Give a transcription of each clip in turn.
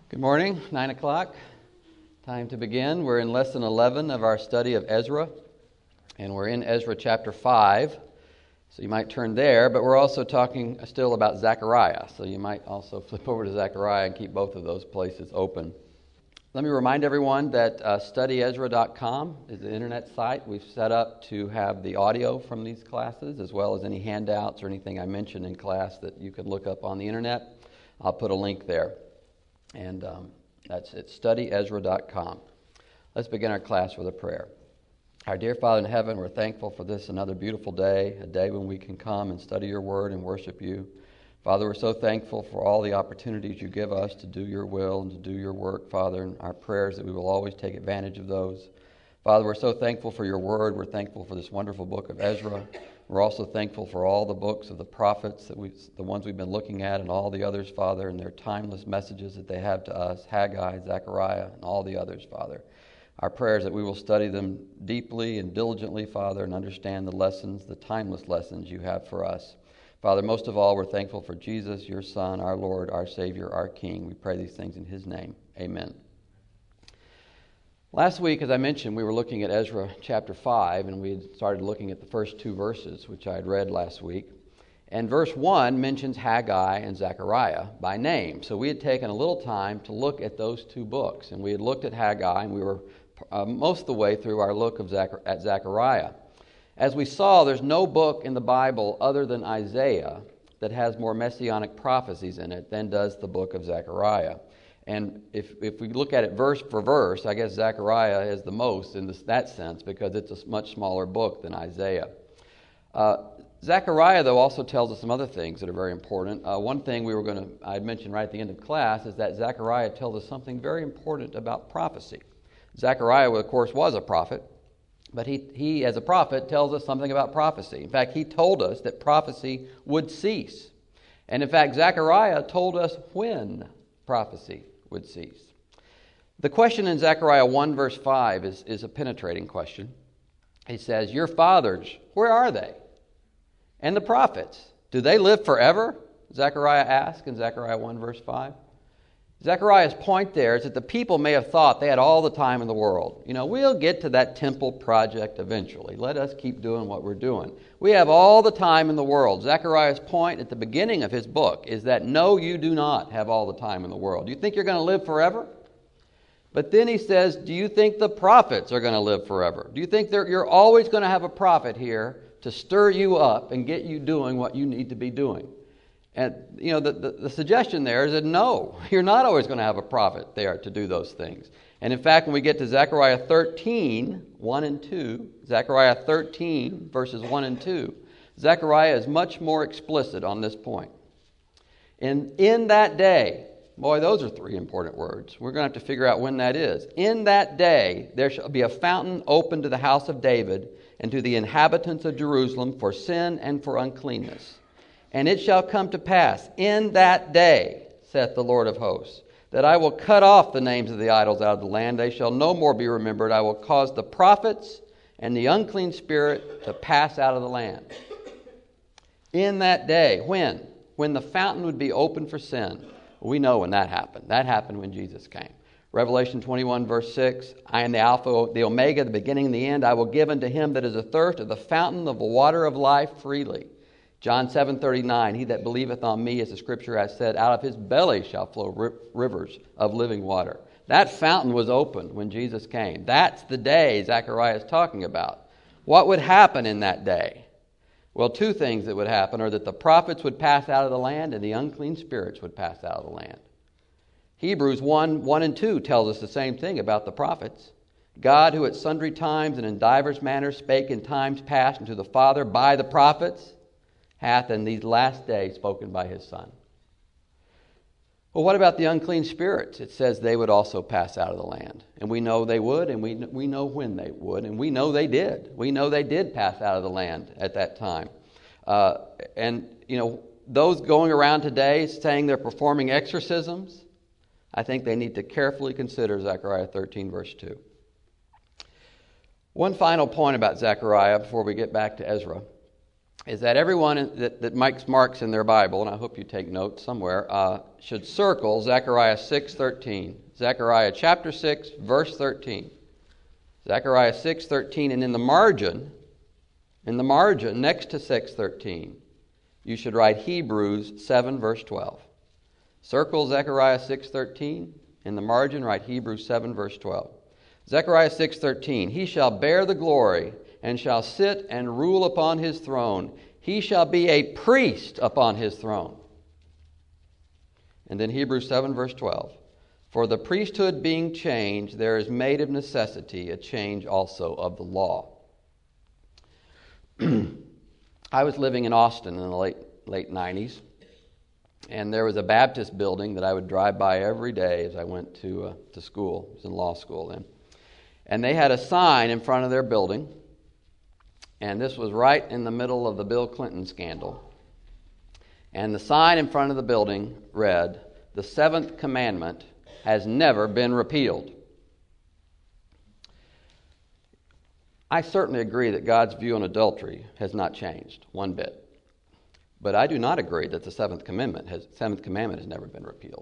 Good morning, 9 o'clock. Time to begin. We're in lesson 11 of our study of Ezra, and we're in Ezra chapter 5. So you might turn there, but we're also talking still about Zechariah. So you might also flip over to Zechariah and keep both of those places open. Let me remind everyone that studyezra.com is the internet site we've set up to have the audio from these classes, as well as any handouts or anything I mentioned in class that you can look up on the internet. I'll put a link there. And that's at studyezra.com. Let's begin our class with a prayer. Our dear Father in heaven, we're thankful for this another beautiful day, a day when we can come and study your word and worship you. Father, we're so thankful for all the opportunities you give us to do your will and to do your work, Father, and our prayers that we will always take advantage of those. Father, we're so thankful for your word. We're thankful for this wonderful book of Ezra. We're also thankful for all the books of the prophets, the ones we've been looking at, and all the others, Father, and their timeless messages that they have to us, Haggai, Zechariah, and all the others, Father. Our prayer is that we will study them deeply and diligently, Father, and understand the lessons, the timeless lessons you have for us. Father, most of all, we're thankful for Jesus, your Son, our Lord, our Savior, our King. We pray these things in his name. Amen. Last week, as I mentioned, we were looking at Ezra chapter 5, and we had started looking at the first two verses, which I had read last week. And verse 1 mentions Haggai and Zechariah by name. So we had taken a little time to look at those two books. And we had looked at Haggai, and we were most of the way through our look at Zechariah. As we saw, there's no book in the Bible other than Isaiah that has more messianic prophecies in it than does the book of Zechariah. And if we look at it verse for verse, I guess Zechariah is the most in that sense because it's a much smaller book than Isaiah. Zechariah, though, also tells us some other things that are very important. One thing I had mentioned right at the end of class is that Zechariah tells us something very important about prophecy. Zechariah, of course, was a prophet, but he as a prophet, tells us something about prophecy. In fact, he told us that prophecy would cease. And in fact, Zechariah told us when prophecy would cease. The question in Zechariah 1 verse 5 is a penetrating question. He says, your fathers, where are they? And the prophets, do they live forever? Zechariah asked in Zechariah 1 verse 5. Zechariah's point there is that the people may have thought they had all the time in the world. We'll get to that temple project eventually. Let us keep doing what we're doing. We have all the time in the world. Zechariah's point at the beginning of his book is that no, you do not have all the time in the world. Do you think you're going to live forever? But then he says, do you think the prophets are going to live forever? Do you think you're always going to have a prophet here to stir you up and get you doing what you need to be doing? And, the suggestion there is that no, you're not always going to have a prophet there to do those things. And in fact, when we get to Zechariah 13, 1 and 2, Zechariah 13, verses 1 and 2, Zechariah is much more explicit on this point. In that day, boy, those are three important words. We're going to have to figure out when that is. In that day, there shall be a fountain open to the house of David and to the inhabitants of Jerusalem for sin and for uncleanness. And it shall come to pass in that day, saith the Lord of hosts, that I will cut off the names of the idols out of the land. They shall no more be remembered. I will cause the prophets and the unclean spirit to pass out of the land. In that day, when? When the fountain would be open for sin. We know when that happened. That happened when Jesus came. Revelation 21 verse 6, I am the Alpha, the Omega, the beginning and the end. I will give unto him that is athirst of the fountain of the water of life freely. John 7:39, he that believeth on me, as the scripture has said, out of his belly shall flow rivers of living water. That fountain was opened when Jesus came. That's the day Zechariah is talking about. What would happen in that day? Well, two things that would happen are that the prophets would pass out of the land and the unclean spirits would pass out of the land. Hebrews 1 and 2 tells us the same thing about the prophets. God, who at sundry times and in divers manners spake in times past unto the Father by the prophets, hath in these last days spoken by his Son. Well, what about the unclean spirits? It says they would also pass out of the land. And we know they would, and we know when they would, and we know they did. We know they did pass out of the land at that time. Those going around today saying they're performing exorcisms, I think they need to carefully consider Zechariah 13, verse 2. One final point about Zechariah before we get back to Ezra is that everyone that makes marks in their Bible, and I hope you take notes somewhere, should circle Zechariah 6:13. Zechariah chapter 6, verse 13. Zechariah 6:13, and in the margin, next to 6:13, you should write Hebrews 7, verse 12. Circle Zechariah 6:13. In the margin, write Hebrews 7, verse 12. Zechariah 6:13, he shall bear the glory and shall sit and rule upon his throne. He shall be a priest upon his throne. And then Hebrews 7, verse 12. For the priesthood being changed, there is made of necessity a change also of the law. I was living in Austin in the late 90s, and there was a Baptist building that I would drive by every day as I went to school. I was in law school then. And they had a sign in front of their building, and this was right in the middle of the Bill Clinton scandal. And the sign in front of the building read, "The seventh commandment has never been repealed." I certainly agree that God's view on adultery has not changed one bit. But I do not agree that the seventh commandment has never been repealed.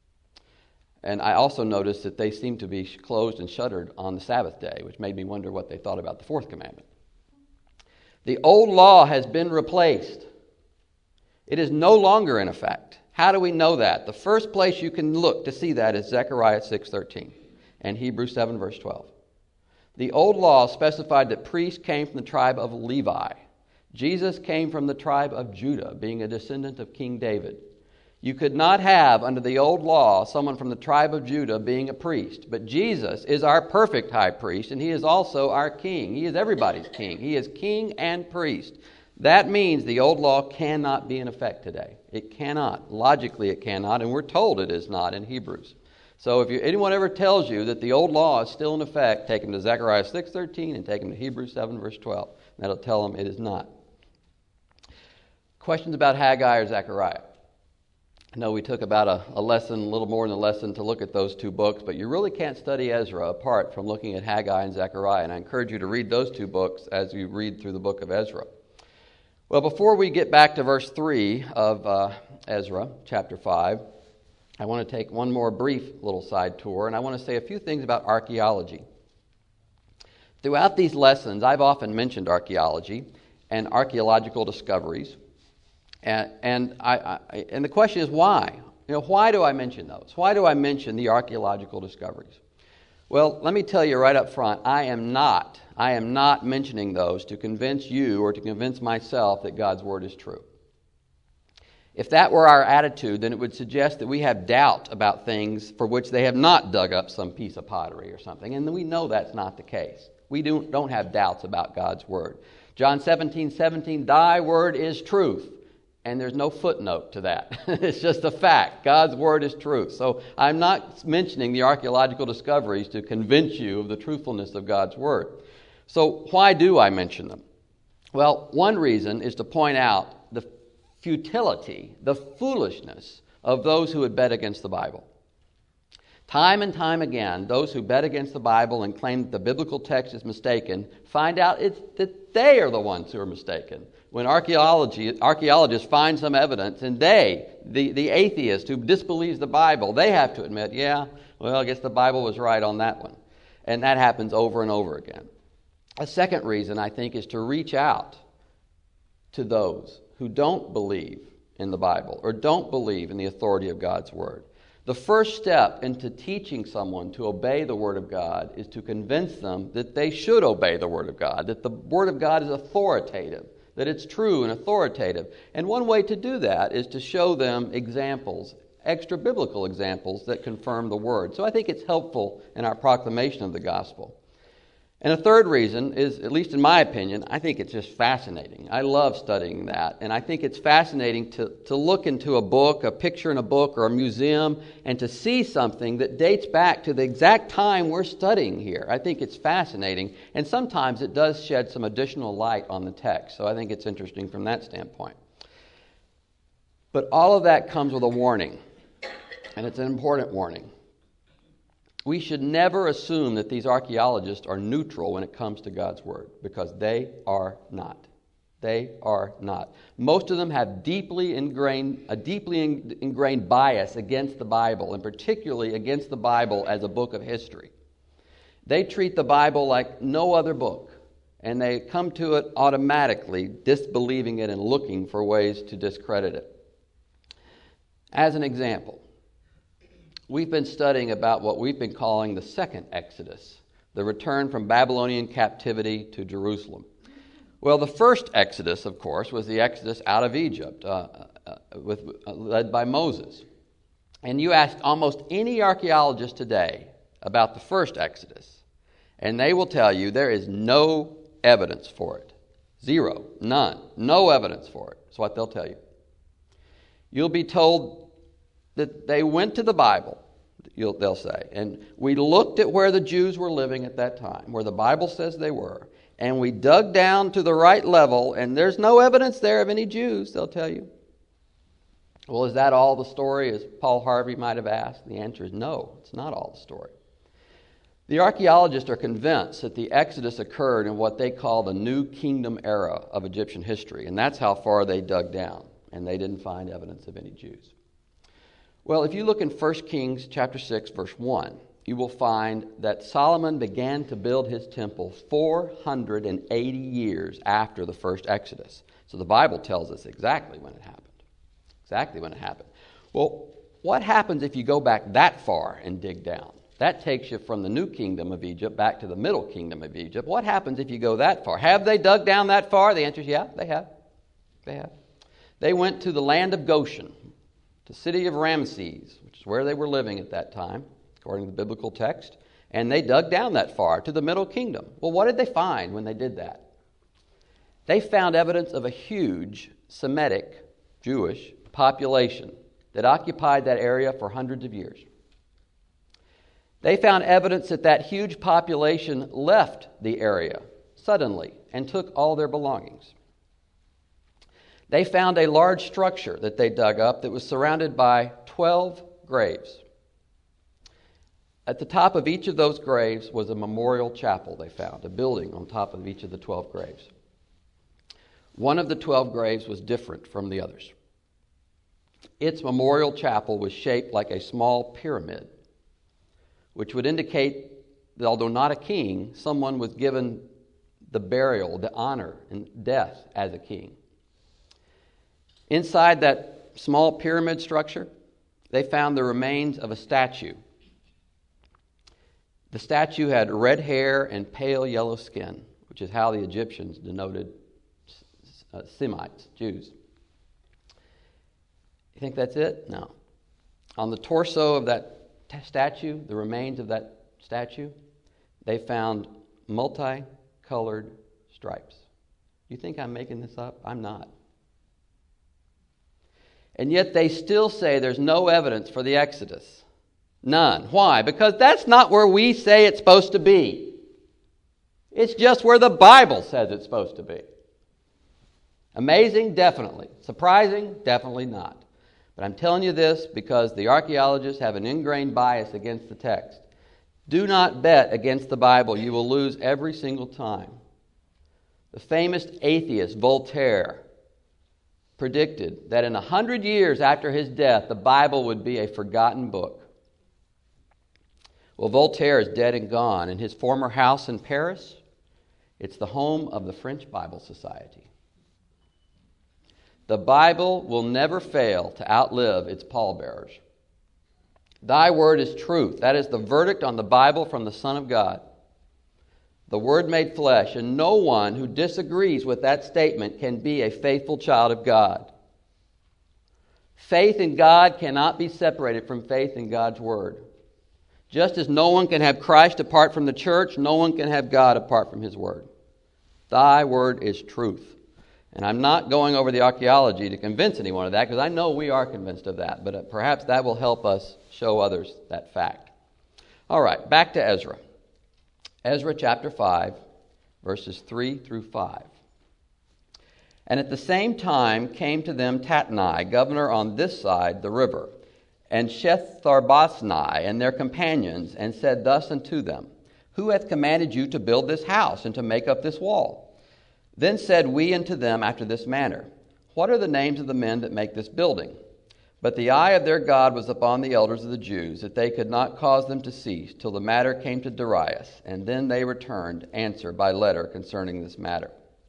And I also noticed that they seemed to be closed and shuttered on the Sabbath day, which made me wonder what they thought about the fourth commandment. The old law has been replaced. It is no longer in effect. How do we know that? The first place you can look to see that is Zechariah 6:13 and Hebrews 7, verse 12. The old law specified that priests came from the tribe of Levi. Jesus came from the tribe of Judah, being a descendant of King David. You could not have, under the old law, someone from the tribe of Judah being a priest. But Jesus is our perfect high priest, and he is also our king. He is everybody's king. He is king and priest. That means the old law cannot be in effect today. It cannot. Logically, it cannot, and we're told it is not in Hebrews. So if anyone ever tells you that the old law is still in effect, take them to Zechariah 6:13 and take them to Hebrews 7, verse 12. That'll tell them it is not. Questions about Haggai or Zechariah? I know we took about a lesson, a little more than a lesson, to look at those two books, but you really can't study Ezra apart from looking at Haggai and Zechariah, and I encourage you to read those two books as you read through the book of Ezra. Well, before we get back to verse 3 of Ezra, chapter 5, I want to take one more brief little side tour, and I want to say a few things about archaeology. Throughout these lessons, I've often mentioned archaeology and archaeological discoveries. And the question is why? Why do I mention those? Why do I mention the archaeological discoveries? Well, let me tell you right up front, I am not mentioning those to convince you or to convince myself that God's Word is true. If that were our attitude, then it would suggest that we have doubt about things for which they have not dug up some piece of pottery or something, and we know that's not the case. We don't have doubts about God's Word. John 17:17, thy word is truth. And there's no footnote to that. It's just a fact. God's Word is truth. So I'm not mentioning the archaeological discoveries to convince you of the truthfulness of God's Word. So why do I mention them? Well, one reason is to point out the futility, the foolishness of those who would bet against the Bible. Time and time again, those who bet against the Bible and claim that the biblical text is mistaken find out that they are the ones who are mistaken. When archaeologists find some evidence, and the atheist who disbelieves the Bible, they have to admit, I guess the Bible was right on that one. And that happens over and over again. A second reason, I think, is to reach out to those who don't believe in the Bible or don't believe in the authority of God's Word. The first step into teaching someone to obey the Word of God is to convince them that they should obey the Word of God, that the Word of God is authoritative, that it's true and authoritative. And one way to do that is to show them examples, extra-biblical examples that confirm the Word. So I think it's helpful in our proclamation of the gospel. And a third reason is, at least in my opinion, I think it's just fascinating. I love studying that. And I think it's fascinating to look into a book, a picture in a book or a museum, and to see something that dates back to the exact time we're studying here. I think it's fascinating. And sometimes it does shed some additional light on the text. So I think it's interesting from that standpoint. But all of that comes with a warning. And it's an important warning. We should never assume that these archaeologists are neutral when it comes to God's Word, because they are not. They are not. Most of them have a deeply ingrained bias against the Bible, and particularly against the Bible as a book of history. They treat the Bible like no other book, and they come to it automatically, disbelieving it and looking for ways to discredit it. As an example, we've been studying about what we've been calling the second Exodus, the return from Babylonian captivity to Jerusalem. Well, the first Exodus, of course, was the Exodus out of Egypt, led by Moses. And you ask almost any archaeologist today about the first Exodus, and they will tell you there is no evidence for it. Zero. None. No evidence for it. That's what they'll tell you. You'll be told that they went to the Bible, they'll say, and we looked at where the Jews were living at that time, where the Bible says they were, and we dug down to the right level, and there's no evidence there of any Jews, they'll tell you. Well, is that all the story, as Paul Harvey might have asked? The answer is no, it's not all the story. The archaeologists are convinced that the Exodus occurred in what they call the New Kingdom era of Egyptian history, and that's how far they dug down, and they didn't find evidence of any Jews. Well, if you look in 1 Kings chapter 6, verse 1, you will find that Solomon began to build his temple 480 years after the first Exodus. So the Bible tells us exactly when it happened. Exactly when it happened. Well, what happens if you go back that far and dig down? That takes you from the New Kingdom of Egypt back to the Middle Kingdom of Egypt. What happens if you go that far? Have they dug down that far? The answer is yeah, they have. They have. They went to the land of Goshen, the city of Ramses, which is where they were living at that time, according to the biblical text, and they dug down that far to the Middle Kingdom. Well, what did they find when they did that? They found evidence of a huge Semitic, Jewish population that occupied that area for hundreds of years. They found evidence that that huge population left the area suddenly and took all their belongings. They found a large structure that they dug up that was surrounded by 12 graves. At the top of each of those graves was a memorial chapel they found, a building on top of each of the 12 graves. One of the 12 graves was different from the others. Its memorial chapel was shaped like a small pyramid, which would indicate that although not a king, someone was given the burial, the honor, and death as a king. Inside that small pyramid structure, they found the remains of a statue. The statue had red hair and pale yellow skin, which is how the Egyptians denoted Semites, Jews. You think that's it? No. On the torso of that statue, the remains of that statue, they found multicolored stripes. You think I'm making this up? I'm not. And yet they still say there's no evidence for the Exodus. None. Why? Because that's not where we say it's supposed to be. It's just where the Bible says it's supposed to be. Amazing? Definitely. Surprising? Definitely not. But I'm telling you this because the archaeologists have an ingrained bias against the text. Do not bet against the Bible. You will lose every single time. The famous atheist Voltaire predicted that in 100 years after his death, the Bible would be a forgotten book. Well, Voltaire is dead and gone. In his former house in Paris, it's the home of the French Bible Society. The Bible will never fail to outlive its pallbearers. Thy word is truth. That is the verdict on the Bible from the Son of God, the Word made flesh, and no one who disagrees with that statement can be a faithful child of God. Faith in God cannot be separated from faith in God's Word. Just as no one can have Christ apart from the church, no one can have God apart from His Word. Thy Word is truth. And I'm not going over the archaeology to convince anyone of that, because I know we are convinced of that, but perhaps that will help us show others that fact. All right, back to Ezra. Ezra chapter 5, verses 3 through 5. And at the same time came to them Tatnai, governor on this side the river, and Shethar-boznai and their companions, and said thus unto them, Who hath commanded you to build this house and to make up this wall? Then said we unto them after this manner, What are the names of the men that make this building? But the eye of their God was upon the elders of the Jews, that they could not cause them to cease, till the matter came to Darius. And then they returned answer by letter concerning this matter.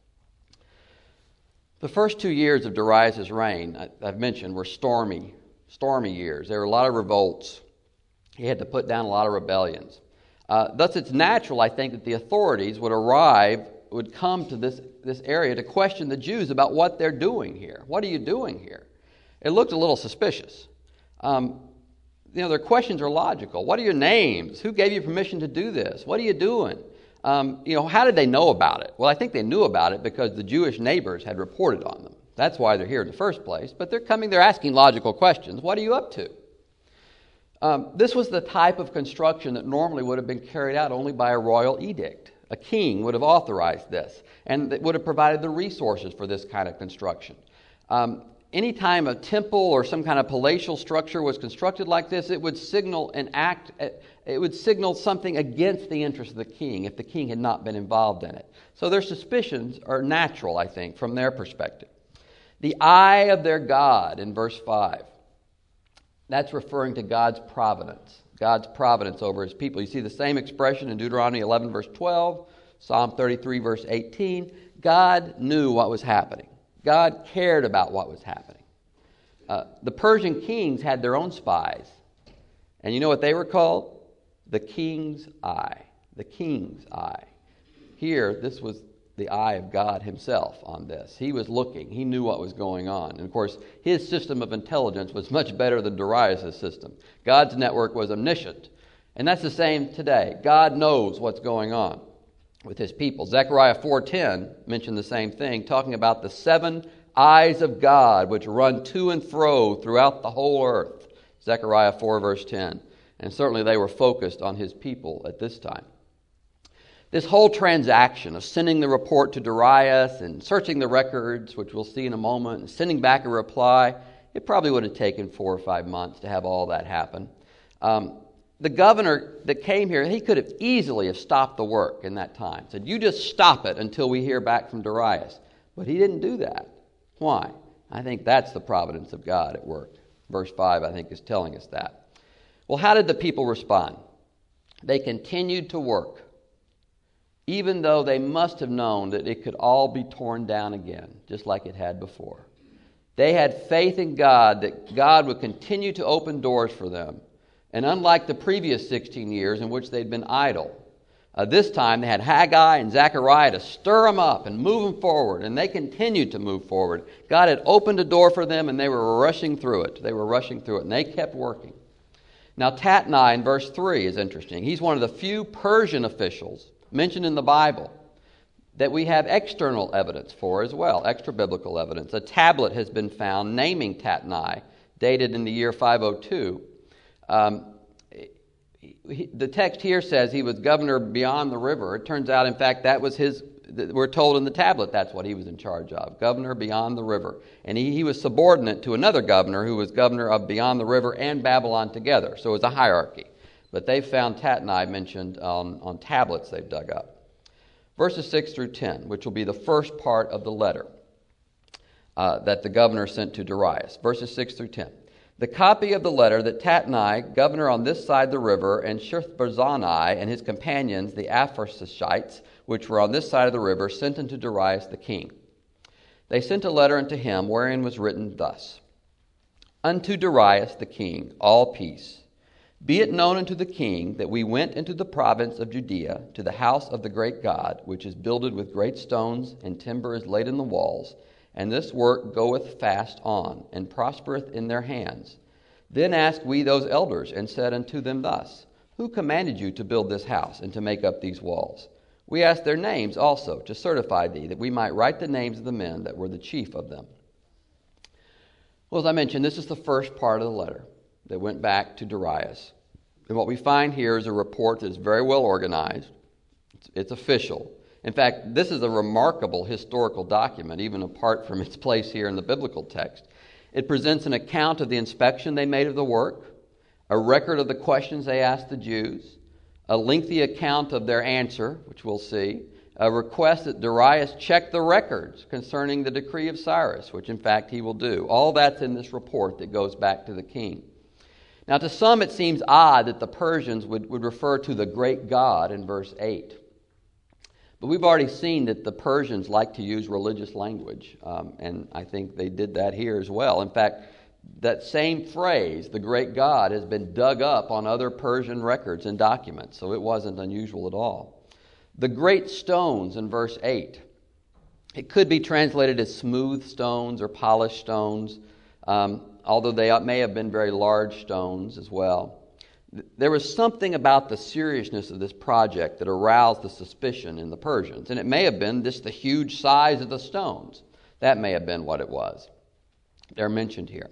The first 2 years of Darius' reign, I've mentioned, were stormy years. There were a lot of revolts. He had to put down a lot of rebellions. Thus, it's natural, I think, that the authorities would come to this area to question the Jews about what they're doing here. What are you doing here? It looked a little suspicious. Their questions are logical. What are your names? Who gave you permission to do this? What are you doing? How did they know about it? Well, I think they knew about it because the Jewish neighbors had reported on them. That's why they're here in the first place. But they're asking logical questions. What are you up to? This was the type of construction that normally would have been carried out only by a royal edict. A king would have authorized this, and it would have provided the resources for this kind of construction. Anytime a temple or some kind of palatial structure was constructed like this, it would signal something against the interest of the king if the king had not been involved in it. So their suspicions are natural, I think, from their perspective. The eye of their God in verse 5. That's referring to God's providence over his people. You see the same expression in Deuteronomy 11, verse 12, Psalm 33, verse 18. God knew what was happening. God cared about what was happening. The Persian kings had their own spies. And you know what they were called? The king's eye. The king's eye. Here, this was the eye of God himself on this. He was looking. He knew what was going on. And of course, his system of intelligence was much better than Darius' system. God's network was omniscient. And that's the same today. God knows what's going on with his people. Zechariah 4:10 mentioned the same thing, talking about the 7 eyes of God which run to and fro throughout the whole earth. Zechariah 4, verse 10. And certainly they were focused on his people at this time. This whole transaction of sending the report to Darius and searching the records, which we'll see in a moment, and sending back a reply, it probably would have taken 4 or 5 months to have all that happen. The governor that came here, he could have easily stopped the work in that time. Said, you just stop it until we hear back from Darius. But he didn't do that. Why? I think that's the providence of God at work. Verse 5, I think, is telling us that. Well, how did the people respond? They continued to work, even though they must have known that it could all be torn down again, just like it had before. They had faith in God that God would continue to open doors for them. And unlike the previous 16 years in which they'd been idle, this time they had Haggai and Zechariah to stir them up and move them forward, and they continued to move forward. God had opened a door for them, and they were rushing through it. And they kept working. Now, Tatnai in verse 3 is interesting. He's one of the few Persian officials mentioned in the Bible that we have external evidence for as well, extra-biblical evidence. A tablet has been found naming Tatnai, dated in the year 502. The text here says he was governor beyond the river. It turns out, in fact, that was we're told in the tablet that's what he was in charge of, governor beyond the river. And he was subordinate to another governor who was governor of beyond the river and Babylon together. So it was a hierarchy. But they found Tatnai mentioned on tablets they've dug up. Verses 6 through 10, which will be the first part of the letter that the governor sent to Darius. Verses 6 through 10. The copy of the letter that Tatnai, governor on this side the river, and Shethbarzani and his companions, the Apharsishites, which were on this side of the river, sent unto Darius the king. They sent a letter unto him, wherein was written thus: Unto Darius the king, all peace. Be it known unto the king that we went into the province of Judea to the house of the great God, which is builded with great stones, and timber is laid in the walls, and this work goeth fast on, and prospereth in their hands. Then asked we those elders, and said unto them thus: Who commanded you to build this house, and to make up these walls? We asked their names also, to certify thee, that we might write the names of the men that were the chief of them. Well, as I mentioned, this is the first part of the letter that went back to Darius. And what we find here is a report that is very well organized. It's official. In fact, this is a remarkable historical document, even apart from its place here in the biblical text. It presents an account of the inspection they made of the work, a record of the questions they asked the Jews, a lengthy account of their answer, which we'll see, requests that Darius check the records concerning the decree of Cyrus, which in fact he will do. All that's in this report that goes back to the king. Now, to some it seems odd that the Persians would refer to the great God in verse 8. But we've already seen that the Persians like to use religious language, and I think they did that here as well. In fact, that same phrase, the great God, has been dug up on other Persian records and documents, so it wasn't unusual at all. The great stones in verse 8, it could be translated as smooth stones or polished stones, although they may have been very large stones as well. There was something about the seriousness of this project that aroused the suspicion in the Persians, and it may have been just the huge size of the stones. That may have been what it was. They're mentioned here.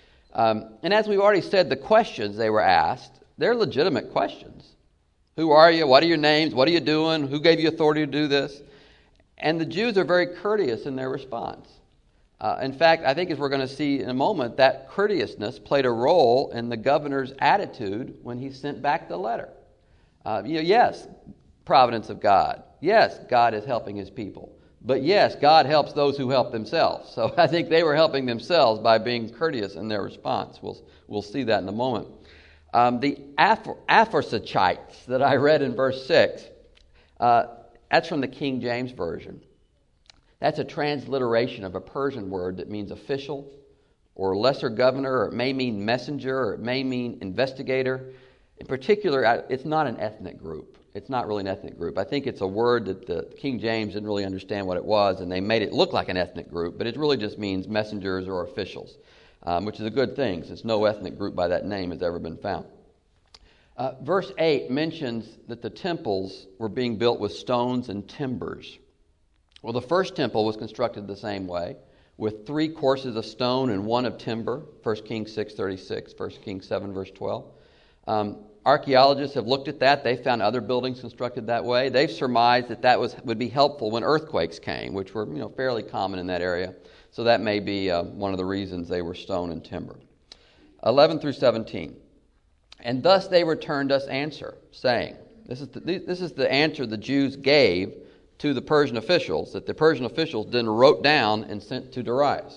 And as we've already said, the questions they were asked, they're legitimate questions. Who are you? What are your names? What are you doing? Who gave you authority to do this? And the Jews are very courteous in their response. In fact, I think as we're going to see in a moment, that courteousness played a role in the governor's attitude when he sent back the letter. Yes, providence of God. Yes, God is helping his people. But yes, God helps those who help themselves. So I think they were helping themselves by being courteous in their response. We'll see that in a moment. The Aphrodites that I read in verse 6, that's from the King James Version. That's a transliteration of a Persian word that means official or lesser governor, or it may mean messenger, or it may mean investigator. In particular, it's not an ethnic group. It's not really an ethnic group. I think it's a word that the King James didn't really understand what it was, and they made it look like an ethnic group, but it really just means messengers or officials, which is a good thing since no ethnic group by that name has ever been found. Verse 8 mentions that the temples were being built with stones and timbers. Well, the first temple was constructed the same way, with 3 courses of stone and 1 of timber, 1 Kings 6:36, 1 Kings 7, verse 12. Archaeologists have looked at that. They found other buildings constructed that way. They've surmised that would be helpful when earthquakes came, which were fairly common in that area. So that may be one of the reasons they were stone and timber. 11 through 17. And thus they returned us answer, saying, this is the answer the Jews gave to the Persian officials, that the Persian officials then wrote down and sent to Darius.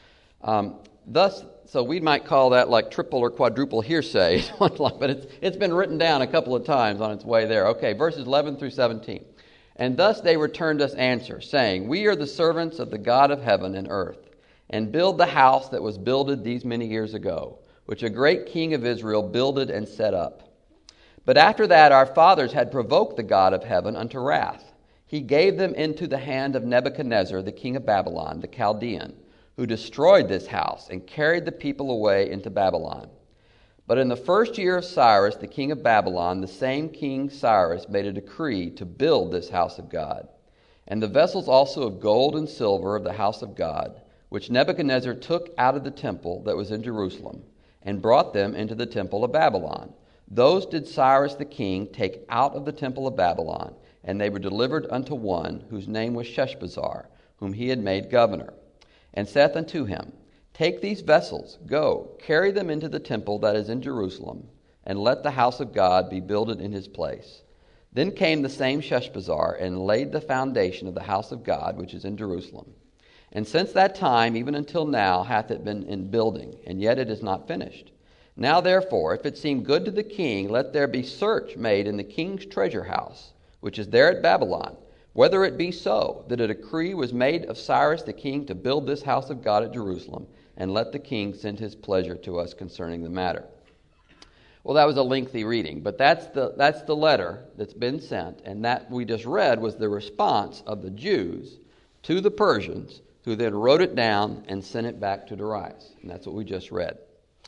So we might call that like triple or quadruple hearsay, but it's been written down a couple of times on its way there. Okay, verses 11 through 17. And thus they returned us answer, saying, We are the servants of the God of heaven and earth, and build the house that was builded these many years ago, which a great king of Israel builded and set up. But after that our fathers had provoked the God of heaven unto wrath. He gave them into the hand of Nebuchadnezzar, the king of Babylon, the Chaldean, who destroyed this house and carried the people away into Babylon. But in the first year of Cyrus, the king of Babylon, the same king Cyrus made a decree to build this house of God. And the vessels also of gold and silver of the house of God, which Nebuchadnezzar took out of the temple that was in Jerusalem, and brought them into the temple of Babylon. Those did Cyrus the king take out of the temple of Babylon, and they were delivered unto one whose name was Sheshbazzar, whom he had made governor, and saith unto him, Take these vessels, go, carry them into the temple that is in Jerusalem, and let the house of God be builded in his place. Then came the same Sheshbazzar, and laid the foundation of the house of God, which is in Jerusalem. And since that time, even until now, hath it been in building, and yet it is not finished. Now therefore, if it seem good to the king, let there be search made in the king's treasure house, which is there at Babylon, whether it be so, that a decree was made of Cyrus the king to build this house of God at Jerusalem, and let the king send his pleasure to us concerning the matter. Well, that was a lengthy reading, but that's the letter that's been sent, and that we just read was the response of the Jews to the Persians, who then wrote it down and sent it back to Darius. And that's what we just read.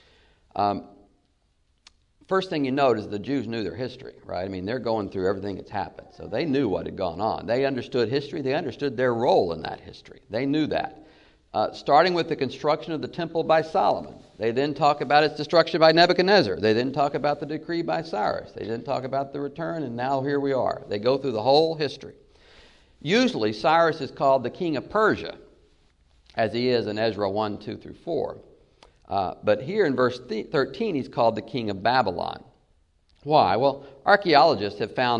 First thing you note is the Jews knew their history, right? I mean, they're going through everything that's happened. So they knew what had gone on. They understood history. They understood their role in that history. They knew that. Starting with the construction of the temple by Solomon. They then talk about its destruction by Nebuchadnezzar. They then talk about the decree by Cyrus. They then talk about the return, and now here we are. They go through the whole history. Usually, Cyrus is called the king of Persia, as he is in Ezra 1, 2 through 4. But here in verse 13, he's called the king of Babylon. Why? Well, archaeologists have found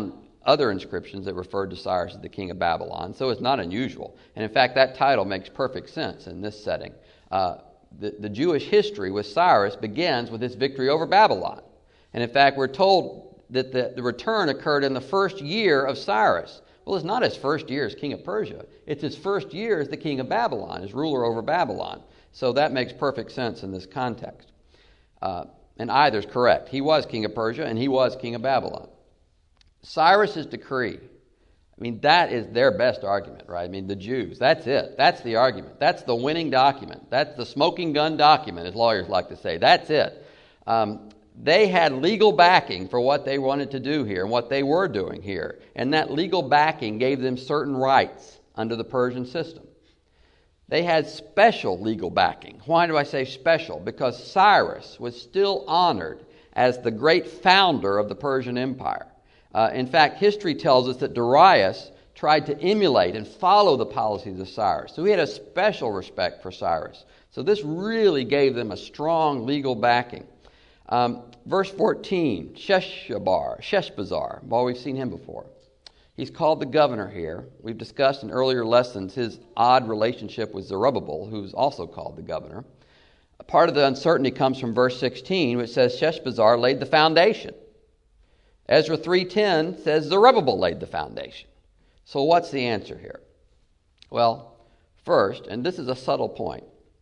other inscriptions that referred to Cyrus as the king of Babylon, so it's not unusual. And in fact, that title makes perfect sense in this setting. The Jewish history with Cyrus begins with his victory over Babylon. And in fact, we're told that the return occurred in the first year of Cyrus. Well, it's not his first year as king of Persia. It's his first year as the king of Babylon, as ruler over Babylon. So that makes perfect sense in this context. And either's correct. He was king of Persia and he was king of Babylon. Cyrus's decree, I mean, that is their best argument, right? I mean, the Jews, that's it. That's the argument. That's the winning document. That's the smoking gun document, as lawyers like to say. That's it. They had legal backing for what they wanted to do here and what they were doing here. And that legal backing gave them certain rights under the Persian system. They had special legal backing. Why do I say special? Because Cyrus was still honored as the great founder of the Persian Empire. In fact, history tells us that Darius tried to emulate and follow the policies of Cyrus. So he had a special respect for Cyrus. So this really gave them a strong legal backing. Verse 14, Sheshbazzar. Well, we've seen him before. He's called the governor here. We've discussed in earlier lessons his odd relationship with Zerubbabel, who's also called the governor. A part of the uncertainty comes from verse 16, which says Sheshbazzar laid the foundation. Ezra 3:10 says Zerubbabel laid the foundation. So what's the answer here? Well, first, and this is a subtle point.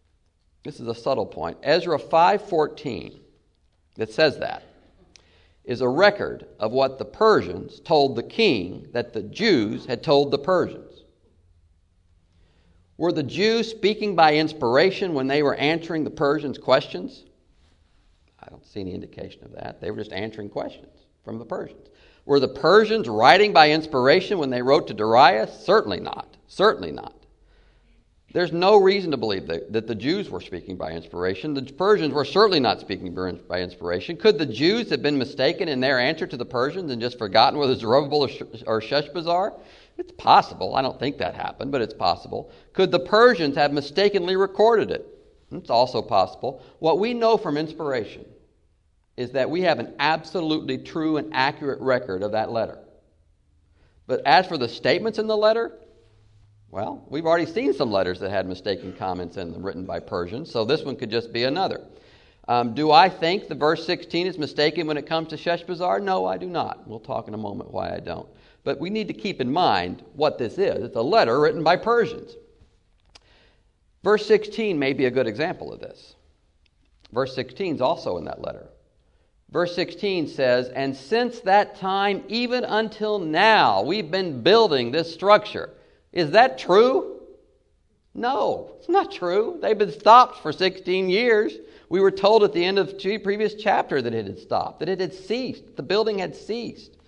Ezra 5:14 that says that is a record of what the Persians told the king that the Jews had told the Persians. Were the Jews speaking by inspiration when they were answering the Persians' questions? I don't see any indication of that. They were just answering questions from the Persians. Were the Persians writing by inspiration when they wrote to Darius? Certainly not. Certainly not. There's no reason to believe that the Jews were speaking by inspiration. The Persians were certainly not speaking by inspiration. Could the Jews have been mistaken in their answer to the Persians and just forgotten whether Zerubbabel or Sheshbazzar? It's possible. I don't think that happened, but it's possible. Could the Persians have mistakenly recorded it? It's also possible. What we know from inspiration is that we have an absolutely true and accurate record of that letter. But as for the statements in the letter, well, we've already seen some letters that had mistaken comments in them written by Persians, so this one could just be another. Do I think the verse 16 is mistaken when it comes to Sheshbazzar? No, I do not. We'll talk in a moment why I don't. But we need to keep in mind what this is. It's a letter written by Persians. Verse 16 may be a good example of this. Verse 16 is also in that letter. Verse 16 says, and since that time, even until now, we've been building this structure. Is that true? No, it's not true. They've been stopped for 16 years. We were told at the end of the previous chapter that it had stopped, that it had ceased. The building had ceased.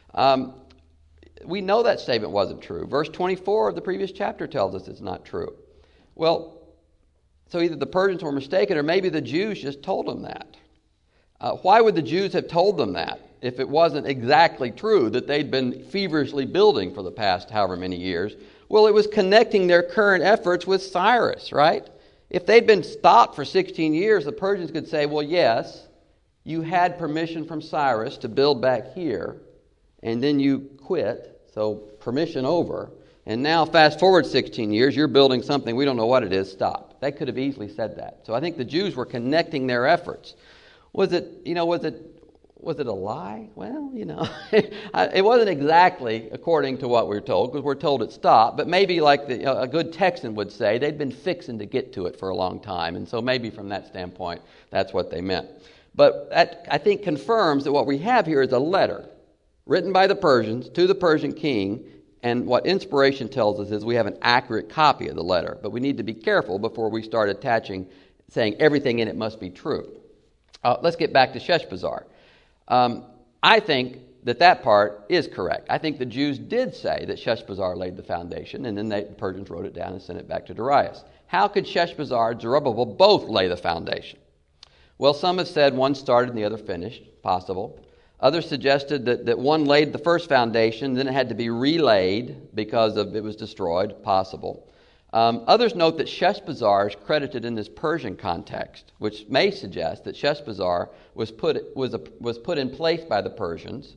We know that statement wasn't true. Verse 24 of the previous chapter tells us it's not true. Well, so either the Persians were mistaken or maybe the Jews just told them that. Why would the Jews have told them that if it wasn't exactly true that they'd been feverishly building for the past however many years? Well, it was connecting their current efforts with Cyrus, right? If they'd been stopped for 16 years, the Persians could say, well, yes, you had permission from Cyrus to build back here, and then you quit, so permission over. And now, fast forward 16 years, you're building something, we don't know what it is, stop. They could have easily said that. So I think the Jews were connecting their efforts. Was it a lie? Well, it wasn't exactly according to what we're told, because we're told it stopped. But maybe like a good Texan would say, they'd been fixing to get to it for a long time. And so maybe from that standpoint, that's what they meant. But that, I think, confirms that what we have here is a letter written by the Persians to the Persian king. And what inspiration tells us is we have an accurate copy of the letter. But we need to be careful before we start saying everything in it must be true. Let's get back to Sheshbazzar. I think that part is correct. I think the Jews did say that Sheshbazzar laid the foundation, and then the Persians wrote it down and sent it back to Darius. How could Sheshbazzar and Zerubbabel both lay the foundation? Well, some have said one started and the other finished. Possible. Others suggested that one laid the first foundation, then it had to be relayed because it was destroyed. Possible. Others note that Sheshbazzar is credited in this Persian context, which may suggest that Sheshbazzar was put in place by the Persians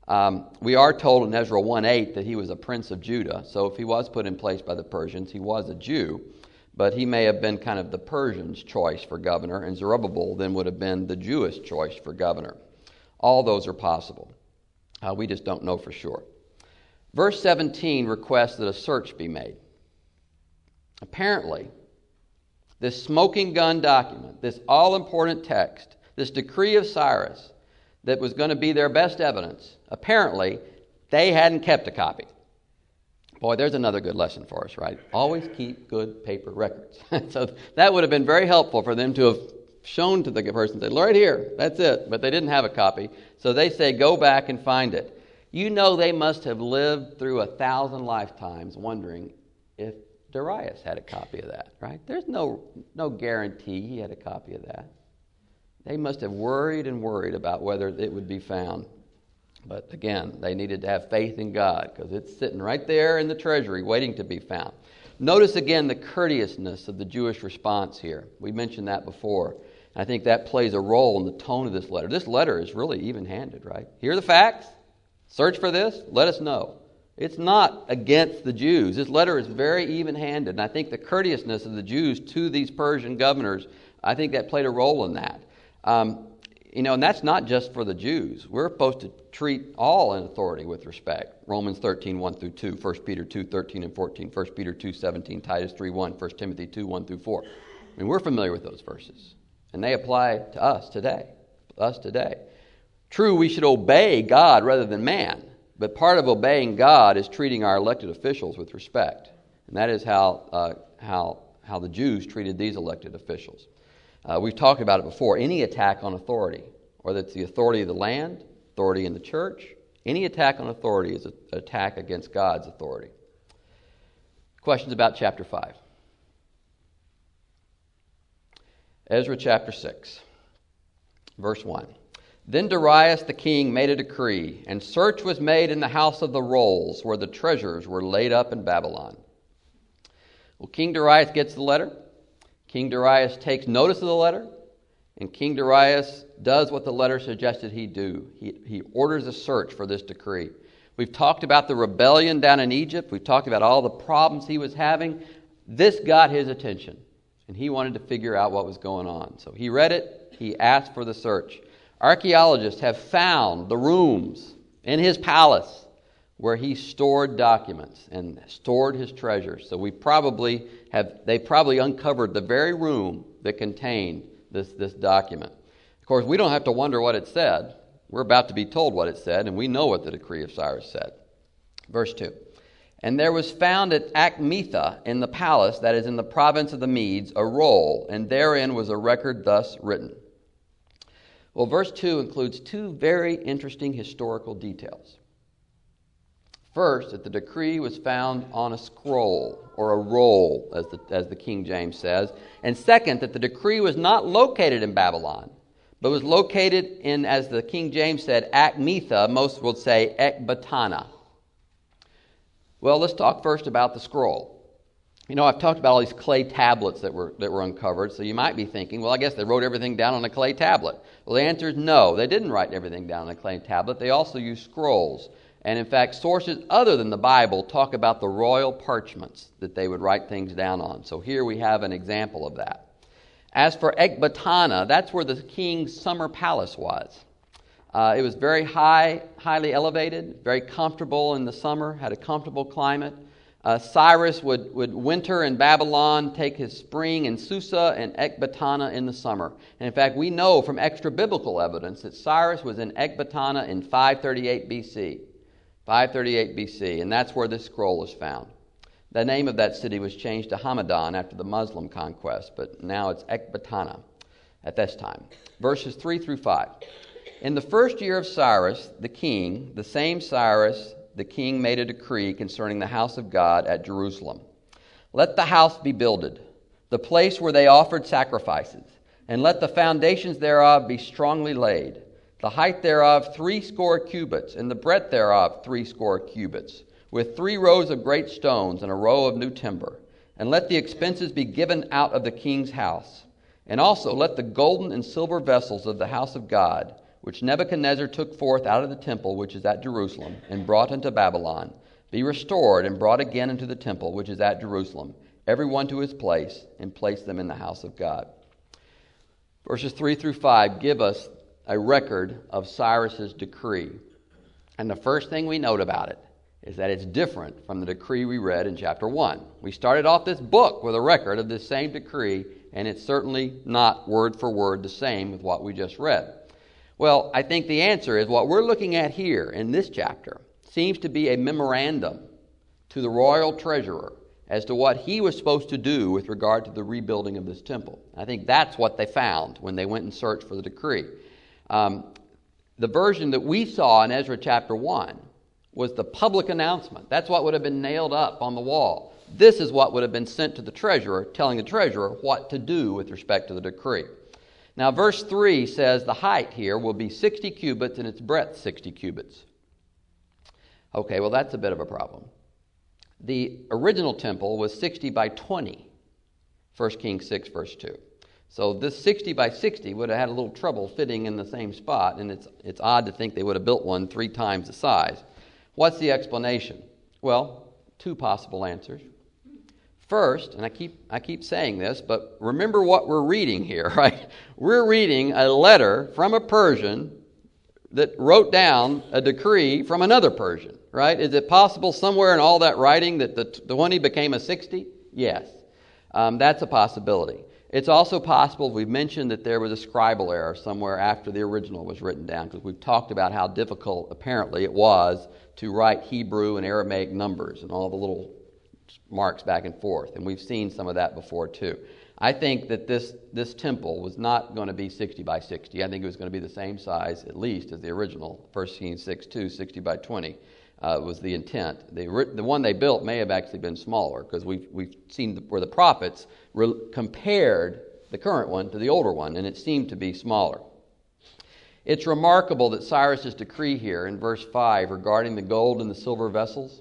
We are told in Ezra 1:8 that he was a prince of Judah. So if he was put in place by the Persians, he was a Jew. But he may have been kind of the Persians' choice for governor, and Zerubbabel then would have been the Jewish choice for governor. All those are possible. We just don't know for sure. Verse 17 requests that a search be made. Apparently, this smoking gun document, this all-important text, this decree of Cyrus that was going to be their best evidence, apparently they hadn't kept a copy. Boy, there's another good lesson for us, right? Always keep good paper records. So that would have been very helpful for them to have shown to the person, said, right here, that's it. But they didn't have a copy. So they say, go back and find it. You know they must have lived through 1,000 lifetimes wondering if Darius had a copy of that, right? There's no guarantee he had a copy of that. They must have worried and worried about whether it would be found. But again, they needed to have faith in God because it's sitting right there in the treasury waiting to be found. Notice again the courteousness of the Jewish response here. We mentioned that before. I think that plays a role in the tone of this letter. This letter is really even-handed, right? Here are the facts. Search for this. Let us know. It's not against the Jews. This letter is very even-handed. And I think the courteousness of the Jews to these Persian governors, I think that played a role in that. And that's not just for the Jews. We're supposed to treat all in authority with respect. Romans 13, 1 through 2, 1 Peter 2, 13 and 14, 1 Peter 2, 17, Titus 3, 1, 1 Timothy 2, 1 through 4. I mean, we're familiar with those verses. And they apply to us today. True, we should obey God rather than man. But part of obeying God is treating our elected officials with respect. And that is how the Jews treated these elected officials. We've talked about it before. Any attack on authority, whether it's the authority of the land, authority in the church, any attack on authority is an attack against God's authority. Questions about chapter 5? Ezra chapter 6, verse 1. Then Darius the king made a decree, and search was made in the house of the rolls, where the treasures were laid up in Babylon. Well, King Darius gets the letter. King Darius takes notice of the letter, and King Darius does what the letter suggested he do. He orders a search for this decree. We've talked about the rebellion down in Egypt. We've talked about all the problems he was having. This got his attention, and he wanted to figure out what was going on. So he read it. He asked for the search. Archaeologists have found the rooms in his palace where he stored documents and stored his treasures. So they probably uncovered the very room that contained this document. Of course, we don't have to wonder what it said. We're about to be told what it said, and we know what the decree of Cyrus said. Verse 2. And there was found at Achmetha in the palace, that is in the province of the Medes, a roll, and therein was a record thus written. Well, verse 2 includes two very interesting historical details. First, that the decree was found on a scroll, or a roll, as the King James says. And second, that the decree was not located in Babylon, but was located in, as the King James said, Achmetha, most would say Ecbatana. Well, let's talk first about the scroll. I've talked about all these clay tablets that were uncovered, so you might be thinking, well, I guess they wrote everything down on a clay tablet. Well, the answer is no. They didn't write everything down on a clay tablet. They also used scrolls. And in fact, sources other than the Bible talk about the royal parchments that they would write things down on. So here we have an example of that. As for Ecbatana, that's where the king's summer palace was. It was very highly elevated, very comfortable in the summer, had a comfortable climate. Cyrus would winter in Babylon, take his spring in Susa, and Ecbatana in the summer. And in fact, we know from extra-biblical evidence that Cyrus was in Ecbatana in 538 BC. 538 BC, and that's where this scroll is found. The name of that city was changed to Hamadan after the Muslim conquest, but now it's Ecbatana at this time. Verses 3 through 5. In the first year of Cyrus, the king, the same Cyrus, the king made a decree concerning the house of God at Jerusalem. Let the house be builded, the place where they offered sacrifices, and let the foundations thereof be strongly laid. The height thereof 80 cubits, and the breadth thereof 80 cubits, with 3 rows of great stones and a row of new timber. And let the expenses be given out of the king's house. And also let the golden and silver vessels of the house of God, which Nebuchadnezzar took forth out of the temple which is at Jerusalem, and brought unto Babylon, be restored and brought again into the temple which is at Jerusalem, every one to his place, and place them in the house of God. Verses 3 through 5 give us a record of Cyrus's decree. And the first thing we note about it is that it's different from the decree we read in chapter 1. We started off this book with a record of this same decree, and it's certainly not word for word the same with what we just read. Well, I think the answer is what we're looking at here in this chapter seems to be a memorandum to the royal treasurer as to what he was supposed to do with regard to the rebuilding of this temple. I think that's what they found when they went and searched for the decree. The version that we saw in Ezra chapter 1 was the public announcement. That's what would have been nailed up on the wall. This is what would have been sent to the treasurer, telling the treasurer what to do with respect to the decree. Now, verse 3 says the height here will be 60 cubits and its breadth 60 cubits. Okay, well, that's a bit of a problem. The original temple was 60 by 20, 1 Kings 6, verse 2. So this 60 by 60 would have had a little trouble fitting in the same spot, and it's odd to think they would have built one 3 times the size. What's the explanation? Well, 2 possible answers. First, and I keep saying this, but remember what we're reading here, right? We're reading a letter from a Persian that wrote down a decree from another Persian, right? Is it possible somewhere in all that writing that the 20 became a 60? Yes, that's a possibility. It's also possible, we've mentioned that there was a scribal error somewhere after the original was written down, because we've talked about how difficult apparently it was to write Hebrew and Aramaic numbers and all the little marks back and forth, and we've seen some of that before too. I think that this temple was not going to be 60 by 60. I think it was going to be the same size, at least, as the original, 1 Kings 6:2, 60 by 20 was the intent. The one they built may have actually been smaller, because we've seen where the prophets compared the current one to the older one, and it seemed to be smaller. It's remarkable that Cyrus's decree here in verse 5 regarding the gold and the silver vessels,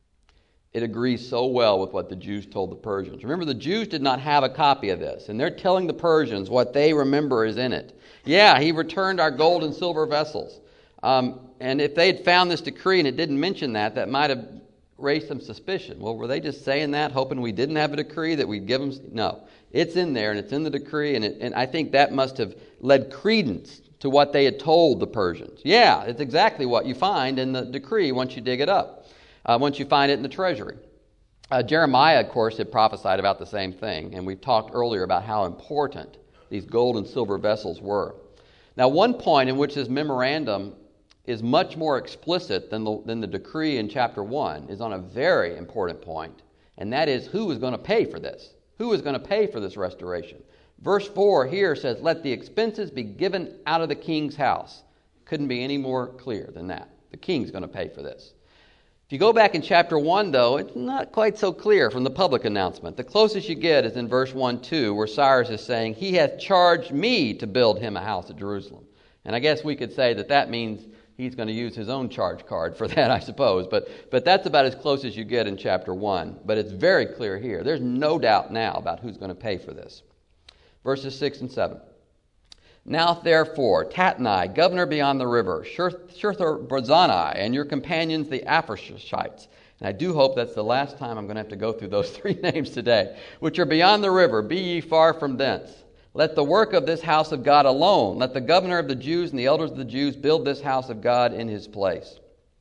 it agrees so well with what the Jews told the Persians. Remember, the Jews did not have a copy of this, and they're telling the Persians what they remember is in it. Yeah, he returned our gold and silver vessels. And if they had found this decree and it didn't mention that might have raised some suspicion. Well, were they just saying that, hoping we didn't have a decree, that we'd give them? No, it's in there, and it's in the decree, and I think that must have led credence to what they had told the Persians. Yeah, it's exactly what you find in the decree once you dig it up. Once you find it in the treasury. Jeremiah, of course, had prophesied about the same thing, and we've talked earlier about how important these gold and silver vessels were. Now, one point in which this memorandum is much more explicit than the decree in chapter 1 is on a very important point, and that is who is going to pay for this? Who is going to pay for this restoration? Verse 4 here says, let the expenses be given out of the king's house. Couldn't be any more clear than that. The king's going to pay for this. If you go back in chapter 1, though, it's not quite so clear from the public announcement. The closest you get is in verse 1-2, where Cyrus is saying, he hath charged me to build him a house at Jerusalem. And I guess we could say that means he's going to use his own charge card for that, I suppose. But that's about as close as you get in chapter 1. But it's very clear here. There's no doubt now about who's going to pay for this. Verses 6 and 7. Now, therefore, Tatnai, governor beyond the river, Shethar-Bozenai, and your companions, the Apharshites. And I do hope that's the last time I'm going to have to go through those 3 names today. Which are beyond the river, be ye far from thence. Let the work of this house of God alone. Let the governor of the Jews and the elders of the Jews build this house of God in his place.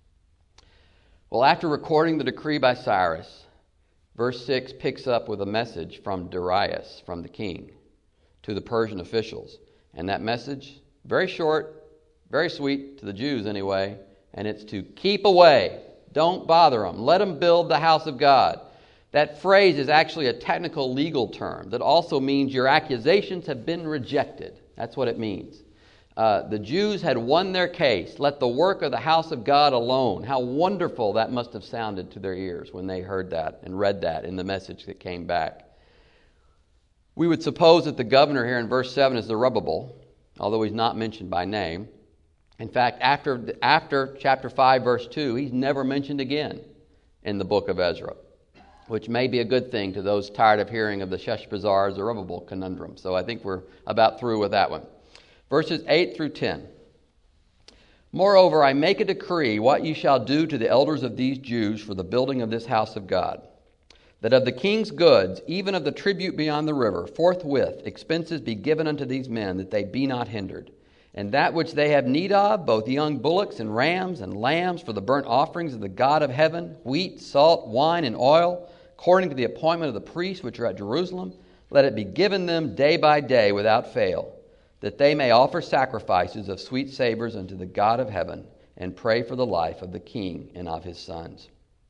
Well, after recording the decree by Cyrus, verse 6 picks up with a message from Darius, from the king, to the Persian officials. And that message, very short, very sweet to the Jews anyway, and it's to keep away. Don't bother them. Let them build the house of God. That phrase is actually a technical legal term that also means your accusations have been rejected. That's what it means. The Jews had won their case. Let the work of the house of God alone. How wonderful that must have sounded to their ears when they heard that and read that in the message that came back. We would suppose that the governor here in verse 7 is Zerubbabel, although he's not mentioned by name. In fact, after chapter 5, verse 2, he's never mentioned again in the book of Ezra, which may be a good thing to those tired of hearing of the Sheshbazzar Zerubbabel conundrum. So I think we're about through with that one. Verses 8 through 10. Moreover, I make a decree what ye shall do to the elders of these Jews for the building of this house of God, that of the king's goods, even of the tribute beyond the river, forthwith expenses be given unto these men, that they be not hindered. And that which they have need of, both young bullocks and rams and lambs for the burnt offerings of the God of heaven, wheat, salt, wine, and oil, according to the appointment of the priests which are at Jerusalem, let it be given them day by day without fail, that they may offer sacrifices of sweet savors unto the God of heaven, and pray for the life of the king and of his sons.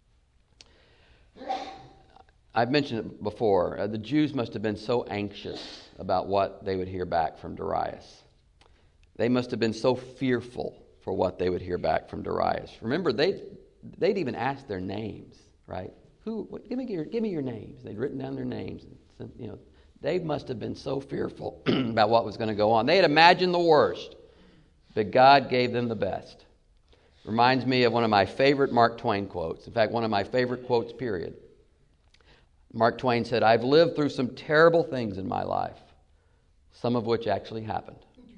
I've mentioned it before. The Jews must have been so anxious about what they would hear back from Darius. They must have been so fearful for what they would hear back from Darius. Remember, they'd even asked their names, right? Give me your names. They'd written down their names. They must have been so fearful about what was going to go on. They had imagined the worst, but God gave them the best. Reminds me of one of my favorite Mark Twain quotes. In fact, one of my favorite quotes, period. Mark Twain said, "I've lived through some terrible things in my life, some of which actually happened."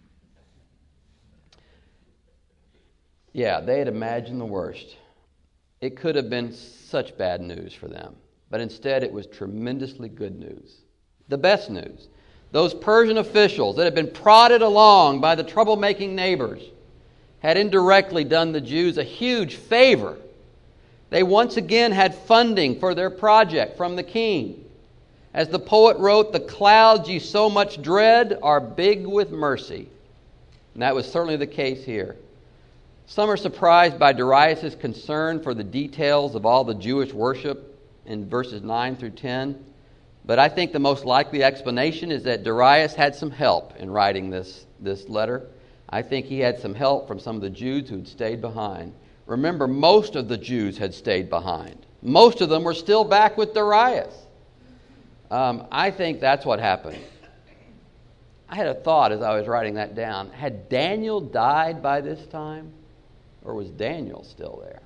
Yeah, they had imagined the worst. It could have been such bad news for them, but instead it was tremendously good news. The best news. Those Persian officials that had been prodded along by the troublemaking neighbors had indirectly done the Jews a huge favor. They once again had funding for their project from the king. As the poet wrote, "The clouds ye so much dread are big with mercy." And that was certainly the case here. Some are surprised by Darius' concern for the details of all the Jewish worship in verses 9 through 10. But I think the most likely explanation is that Darius had some help in writing this letter. I think he had some help from some of the Jews who had stayed behind. Remember, most of the Jews had stayed behind. Most of them were still back with Darius. I think that's what happened. I had a thought as I was writing that down. Had Daniel died by this time? Or was Daniel still there?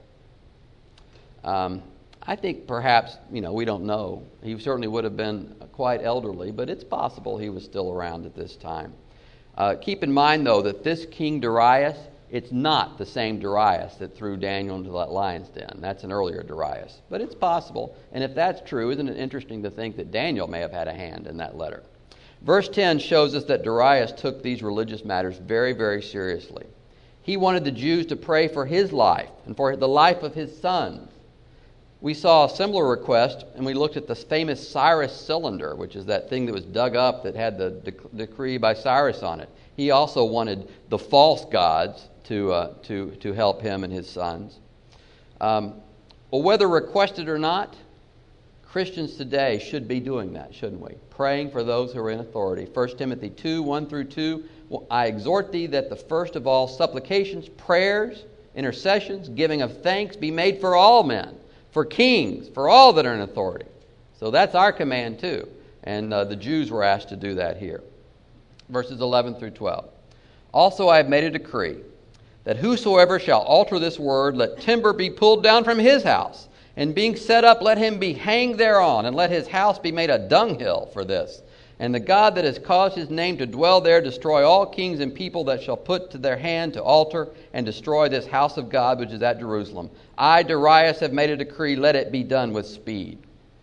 I think perhaps, we don't know. He certainly would have been quite elderly, but it's possible he was still around at this time. Keep in mind, though, that this King Darius, it's not the same Darius that threw Daniel into that lion's den. That's an earlier Darius. But it's possible. And if that's true, isn't it interesting to think that Daniel may have had a hand in that letter? Verse 10 shows us that Darius took these religious matters very, very seriously. He wanted the Jews to pray for his life and for the life of his sons. We saw a similar request, and we looked at the famous Cyrus cylinder, which is that thing that was dug up that had the decree by Cyrus on it. He also wanted the false gods to help him and his sons. Well, whether requested or not, Christians today should be doing that, shouldn't we? Praying for those who are in authority. 1 Timothy 2, 1 through 2. I exhort thee that the first of all supplications, prayers, intercessions, giving of thanks be made for all men, for kings, for all that are in authority. So that's our command too. And the Jews were asked to do that here. Verses 11 through 12. Also I have made a decree that whosoever shall alter this word, let timber be pulled down from his house, and being set up, let him be hanged thereon, and let his house be made a dunghill for this. And the God that has caused his name to dwell there destroy all kings and people that shall put to their hand to alter and destroy this house of God which is at Jerusalem. I, Darius, have made a decree, let it be done with speed.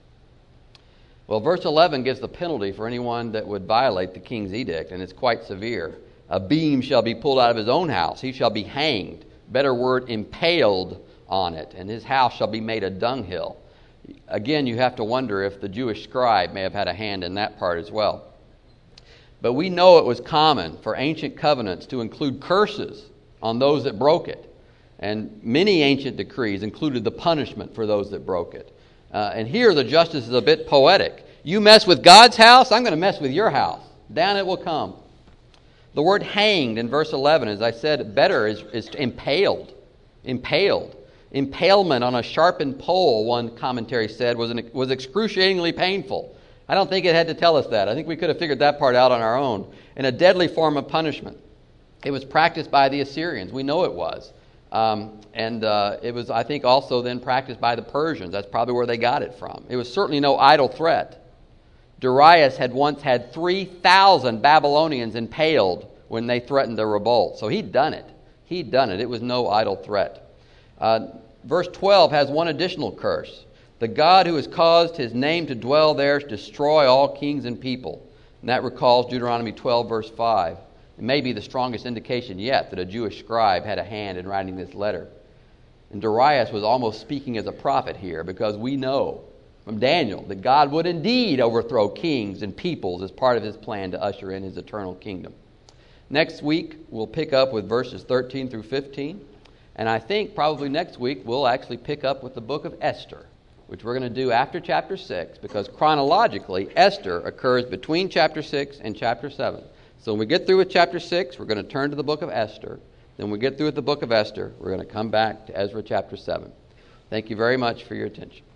Well, verse 11 gives the penalty for anyone that would violate the king's edict, and it's quite severe. A beam shall be pulled out of his own house. He shall be hanged, better word, impaled on it, and his house shall be made a dunghill. Again, you have to wonder if the Jewish scribe may have had a hand in that part as well. But we know it was common for ancient covenants to include curses on those that broke it. And many ancient decrees included the punishment for those that broke it. And here the justice is a bit poetic. You mess with God's house, I'm going to mess with your house. Down it will come. The word hanged in verse 11, as I said, better is impaled. Impaled. Impalement on a sharpened pole, one commentary said, was excruciatingly painful. I don't think it had to tell us that. I think we could have figured that part out on our own. And a deadly form of punishment. It was practiced by the Assyrians. We know it was. It was, I think, also then practiced by the Persians. That's probably where they got it from. It was certainly no idle threat. Darius had once had 3,000 Babylonians impaled when they threatened to revolt. So he'd done it. He'd done it. It was no idle threat. Verse 12 has one additional curse. The God who has caused his name to dwell there to destroy all kings and people. And that recalls Deuteronomy 12, verse 5. It may be the strongest indication yet that a Jewish scribe had a hand in writing this letter. And Darius was almost speaking as a prophet here, because we know from Daniel that God would indeed overthrow kings and peoples as part of his plan to usher in his eternal kingdom. Next week, we'll pick up with verses 13 through 15. And I think probably next week we'll actually pick up with the book of Esther, which we're going to do after chapter 6, because chronologically, Esther occurs between chapter 6 and chapter 7. So when we get through with chapter 6, we're going to turn to the book of Esther. Then when we get through with the book of Esther, we're going to come back to Ezra chapter 7. Thank you very much for your attention.